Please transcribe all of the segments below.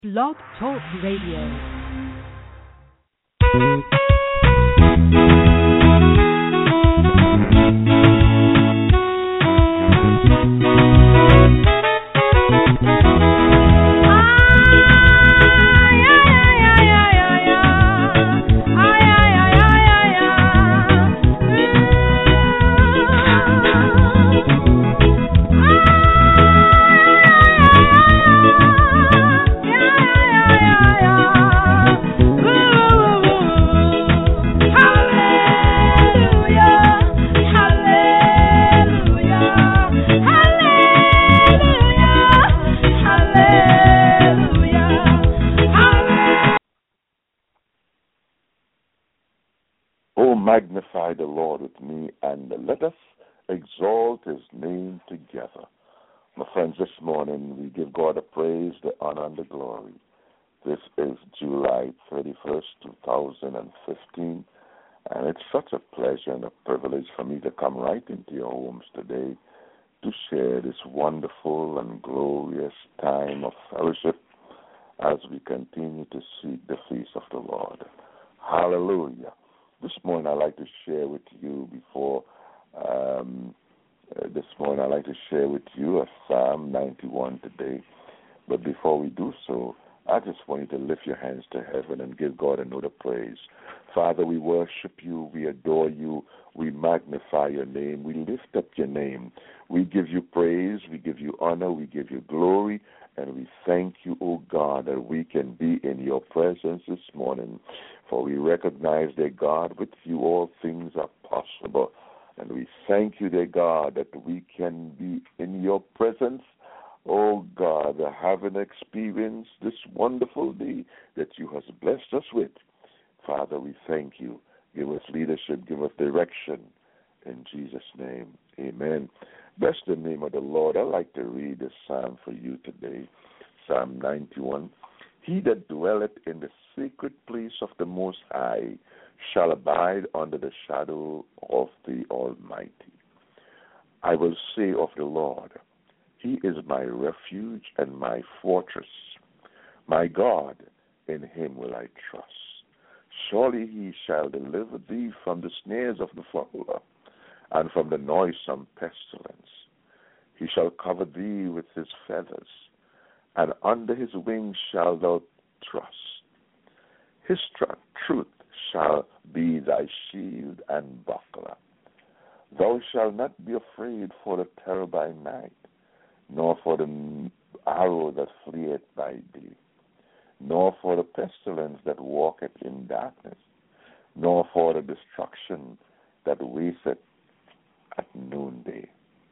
Blog Talk Radio. Magnify the Lord with me, and let us exalt his name together. My friends, this morning we give God the praise, the honor, and the glory. This is July 31st, 2015, and it's such a pleasure and a privilege for me to come right into your homes today to share this wonderful and glorious time of fellowship as we continue to seek the face of the Lord. Hallelujah. This morning I'd like to share with you a Psalm 91 today. But before we do so, I just want you to lift your hands to heaven and give God a note of praise. Father, we worship you, we adore you, we magnify your name, we lift up your name. We give you praise, we give you honor, we give you glory, and we thank you, O God, that we can be in your presence this morning. For we recognize, dear God, with you all things are possible. And we thank you, dear God, that we can be in your presence, oh God, having experienced this wonderful day that you have blessed us with. Father, we thank you. Give us leadership, give us direction. In Jesus' name, amen. Bless the name of the Lord. I'd like to read this psalm for you today, Psalm 91. He that dwelleth in the secret place of the Most High shall abide under the shadow of the Almighty. I will say of the Lord, he is my refuge and my fortress. My God, in him will I trust. Surely he shall deliver thee from the snares of the fowler and from the noisome pestilence. He shall cover thee with his feathers, and under his wings shalt thou trust. His truth shall be thy shield and buckler. Thou shalt not be afraid for the terror by night, nor for the arrow that fleeth by day, nor for the pestilence that walketh in darkness, nor for the destruction that wasteth at noonday.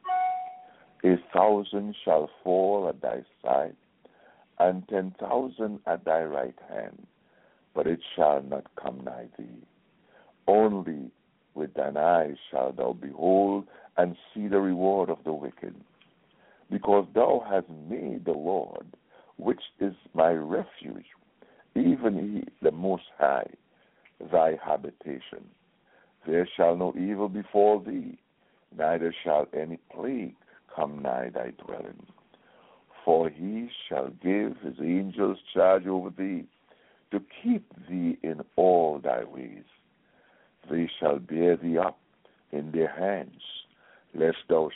1,000 shall fall at thy side, and 10,000 at thy right hand, but it shall not come nigh thee. Only with thine eyes shalt thou behold and see the reward of the wicked. Because thou hast made the Lord, which is my refuge, even he, the Most High, thy habitation. There shall no evil befall thee, neither shall any plague come nigh thy dwelling. For he shall give his angels charge over thee, to keep thee in all thy ways. They shall bear thee up in their hands, lest thou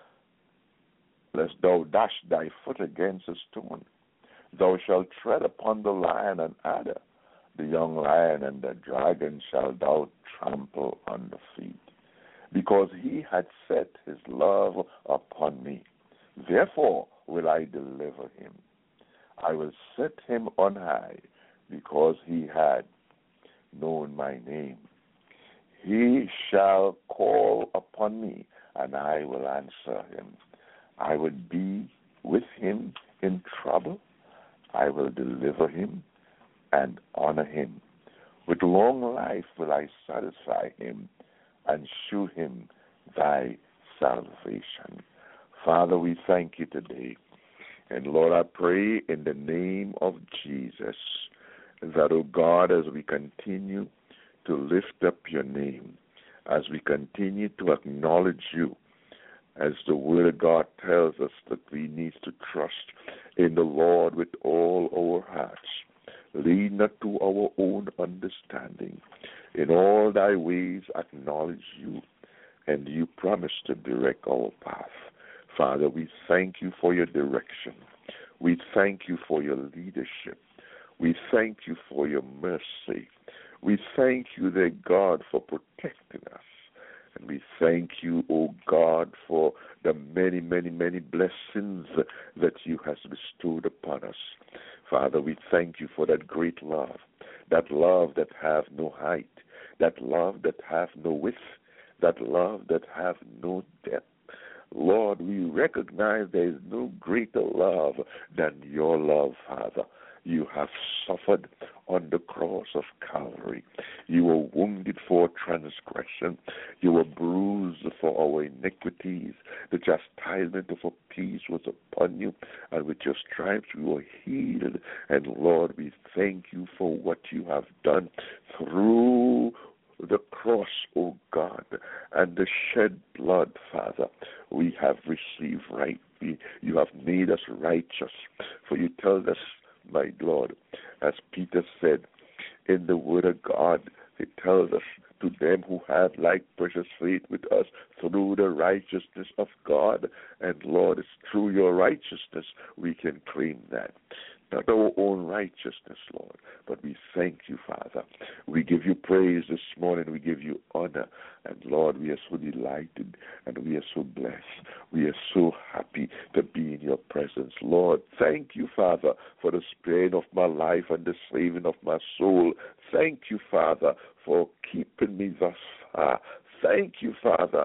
dash thy foot against a stone. Thou shalt tread upon the lion and adder, the young lion and the dragon shalt thou trample under feet. Because he had set his love upon me, therefore will I deliver him. I will set him on high, because he had known my name. He shall call upon me, and I will answer him. I will be with him in trouble. I will deliver him and honor him. With long life will I satisfy him and shew him thy salvation. Father, we thank you today. And Lord, I pray in the name of Jesus that, oh God, as we continue to lift up your name, as we continue to acknowledge you, as the Word of God tells us that we need to trust in the Lord with all our hearts. Lead not to our own understanding. In all thy ways acknowledge you, and you promise to direct our path. Father, we thank you for your direction. We thank you for your leadership. We thank you for your mercy. We thank you, dear God, for protecting us. And we thank you, O God, for the many, many, many blessings that you have bestowed upon us. Father, we thank you for that great love that have no height, that love that have no width, that love that have no depth. Lord, we recognize there is no greater love than your love, Father. You have suffered on the cross of Calvary. You were wounded for transgression. You were bruised for our iniquities. The chastisement of our peace was upon you, and with your stripes we were healed. And Lord, we thank you for what you have done through the cross, O God, and the shed blood, Father. We have received right. You have made us righteous. For you tell us, my Lord, as Peter said in the Word of God, it tells us, to them who have like precious faith with us through the righteousness of God. And Lord, it's through your righteousness we can claim that. Not our own righteousness, Lord, but we thank you, Father. We give you praise this morning. We give you honor. And, Lord, we are so delighted and we are so blessed. We are so happy to be in your presence. Lord, thank you, Father, for the sparing of my life and the saving of my soul. Thank you, Father, for keeping me thus far. Thank you, Father,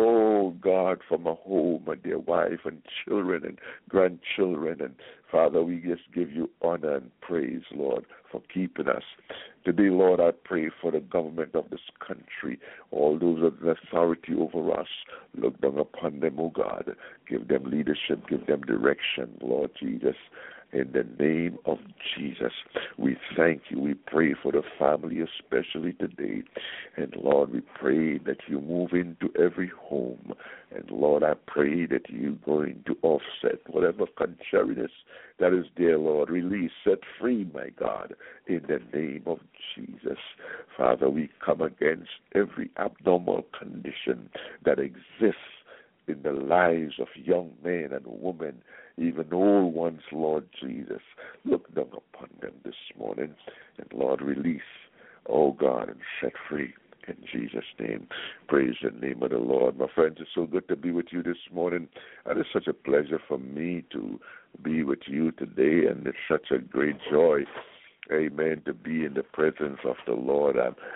oh God, for my home and dear wife and children and grandchildren. And Father, we just give you honor and praise, Lord, for keeping us. Today, Lord, I pray for the government of this country, all those with authority over us. Look down upon them, oh God. Give them leadership, give them direction, Lord Jesus. In the name of Jesus, we thank you. We pray for the family, especially today. And, Lord, we pray that you move into every home. And, Lord, I pray that you're going to offset whatever contrariness that is there, Lord. Release, set free, my God, in the name of Jesus. Father, we come against every abnormal condition that exists in the lives of young men and women, even old ones, Lord Jesus. Look down upon them this morning, and Lord, release, oh God, and set free in Jesus' name. Praise the name of the Lord. My friends, it's so good to be with you this morning, and it's such a pleasure for me to be with you today, and it's such a great joy, amen, to be in the presence of the Lord.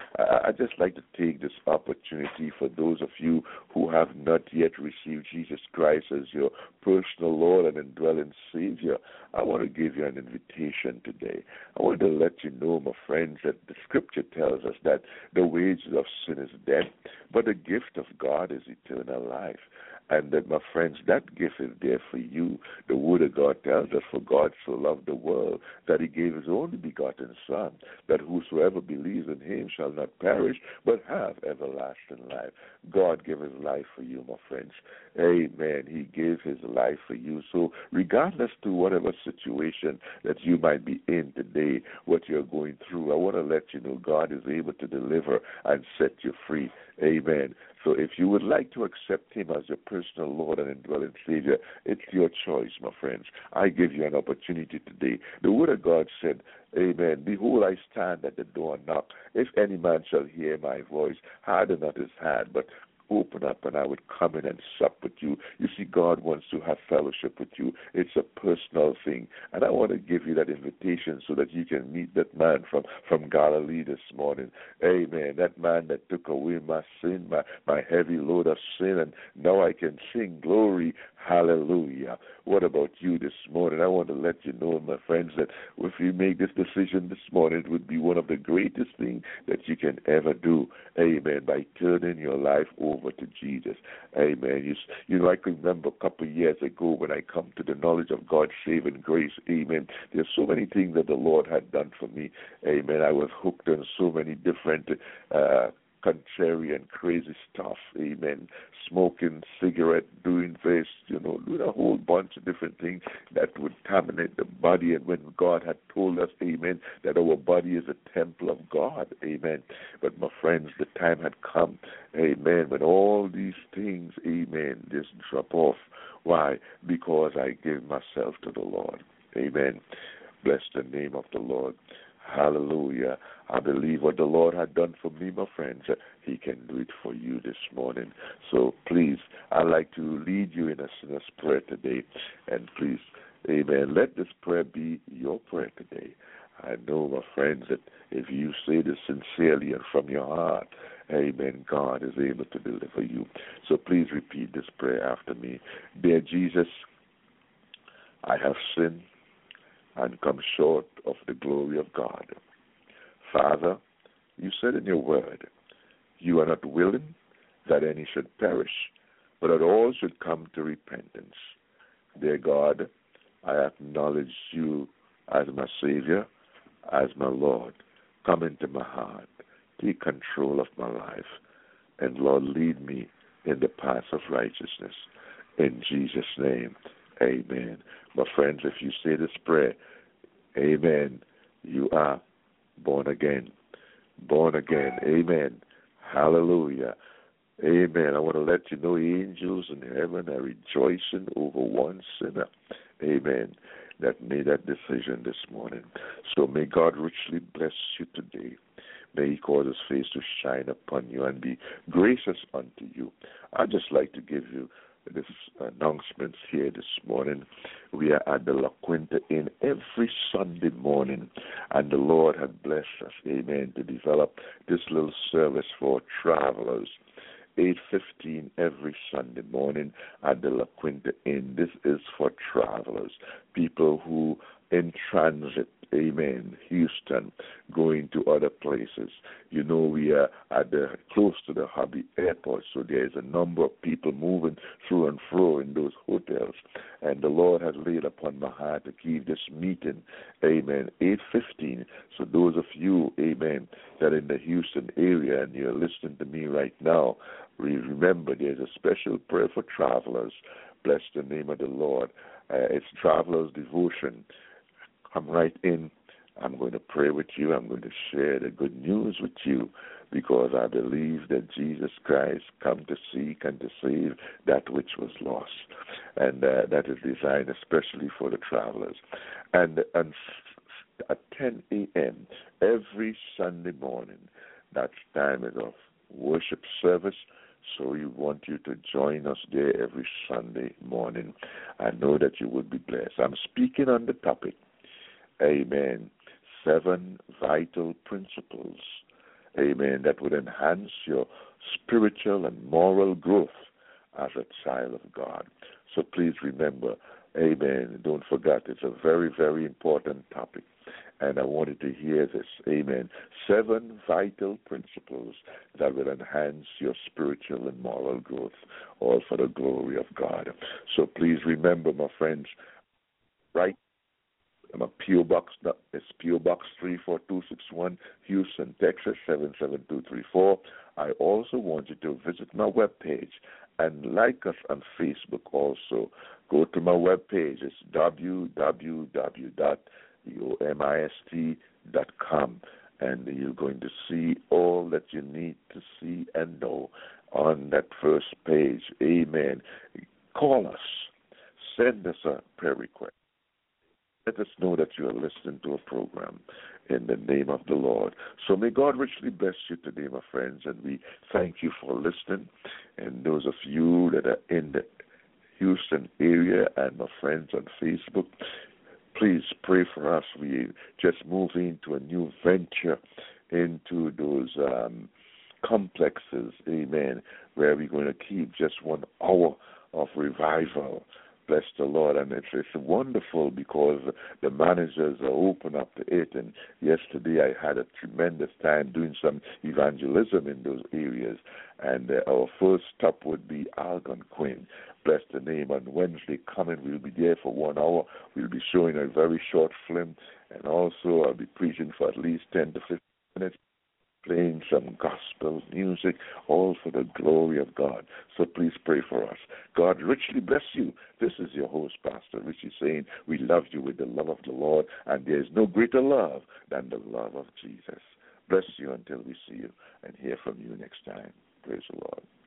I just like to take this opportunity for those of you who have not yet received Jesus Christ as your personal Lord and indwelling Savior. I want to give you an invitation today. I want to let you know, my friends, that the Scripture tells us that the wages of sin is death, but the gift of God is eternal life. And that, my friends, that gift is there for you. The Word of God tells us, for God so loved the world that he gave his only begotten Son, that whosoever believes in him shall not perish, but have everlasting life. God gave his life for you, my friends. Amen. He gave his life for you. So regardless to whatever situation that you might be in today, what you're going through, I want to let you know God is able to deliver and set you free. Amen. So if you would like to accept him as your personal Lord and indwelling Savior, it's your choice, my friends. I give you an opportunity today. The Word of God said, amen, behold, I stand at the door and knock. If any man shall hear my voice, harden not his heart, but open up and I would come in and sup with you. You see, God wants to have fellowship with you. It's a personal thing. And I want to give you that invitation so that you can meet that man from Galilee this morning. Amen. That man that took away my sin, my heavy load of sin, and now I can sing glory, hallelujah. What about you this morning? I want to let you know, my friends, that if you make this decision this morning, it would be one of the greatest things that you can ever do. Amen. By turning your life over to Jesus. Amen. You know, I can remember a couple of years ago when I come to the knowledge of God's saving grace. Amen. There's so many things that the Lord had done for me. Amen. I was hooked on so many different contrary and crazy stuff, amen, smoking cigarette, doing this, doing a whole bunch of different things that would contaminate the body. And when God had told us, amen, that our body is a temple of God, amen. But my friends, the time had come, amen, when all these things, amen, just drop off. Why? Because I gave myself to the Lord, amen. Bless the name of the Lord. Hallelujah. I believe what the Lord had done for me, my friends, He can do it for you this morning. So please, I'd like to lead you in a sinner's prayer today. And please, amen, let this prayer be your prayer today. I know, my friends, that if you say this sincerely and from your heart, amen, God is able to deliver you. So please repeat this prayer after me. Dear Jesus, I have sinned and come short of the glory of God. Father, you said in your word, you are not willing that any should perish, but that all should come to repentance. Dear God, I acknowledge you as my Savior, as my Lord. Come into my heart. Take control of my life. And Lord, lead me in the path of righteousness. In Jesus' name, amen. My friends, if you say this prayer, amen, you are born again. Born again. Amen. Hallelujah. Amen. I want to let you know angels in heaven are rejoicing over one sinner. Amen. That made that decision this morning. So may God richly bless you today. May He cause His face to shine upon you and be gracious unto you. I'd just like to give you this announcements here this morning. We are at the La Quinta Inn every Sunday morning, and the Lord had blessed us, amen, to develop this little service for travelers. 8:15 every Sunday morning at the La Quinta Inn. This is for travelers, people who in transit, amen, Houston, going to other places. You know, we are close to the Hobby Airport, so there is a number of people moving through and fro in those hotels. And the Lord has laid upon my heart to keep this meeting, amen, 8:15. So those of you, amen, that are in the Houston area and you're listening to me right now, remember there's a special prayer for travelers. Bless the name of the Lord. It's Travelers Devotion. Come right in. I'm going to pray with you. I'm going to share the good news with you because I believe that Jesus Christ come to seek and to save that which was lost. And that is designed especially for the travelers. And at 10 a.m. every Sunday morning, that time is of worship service. So we want you to join us there every Sunday morning. I know that you would be blessed. I'm speaking on the topic, amen, 7 vital principles, amen, that would enhance your spiritual and moral growth as a child of God. So please remember, amen, don't forget, it's a very, very important topic. And I wanted to hear this, amen, 7 vital principles that will enhance your spiritual and moral growth, all for the glory of God. So please remember, my friends, right? I'm a P.O. Box. It's P.O. Box 34261, Houston, Texas 77234. I also want you to visit my webpage and like us on Facebook also. Go to my webpage. It's www.umist.com, and you're going to see all that you need to see and know on that first page. Amen. Call us. Send us a prayer request. Let us know that you are listening to a program in the name of the Lord. So may God richly bless you today, my friends, and we thank you for listening. And those of you that are in the Houston area and my friends on Facebook, please pray for us. We just moved into a new venture into those complexes, amen, where we're going to keep just 1 hour of revival. Bless the Lord, and it's wonderful because the managers are open up to it. And yesterday I had a tremendous time doing some evangelism in those areas. And our first stop would be Algonquin. Bless the name. On Wednesday coming, we'll be there for 1 hour. We'll be showing a very short film, and also I'll be preaching for at least 10 to 15 minutes. playing some gospel music, all for the glory of God. So please pray for us. God richly bless you. This is your host, Pastor Richie, saying we love you with the love of the Lord, and there is no greater love than the love of Jesus. Bless you until we see you and hear from you next time. Praise the Lord.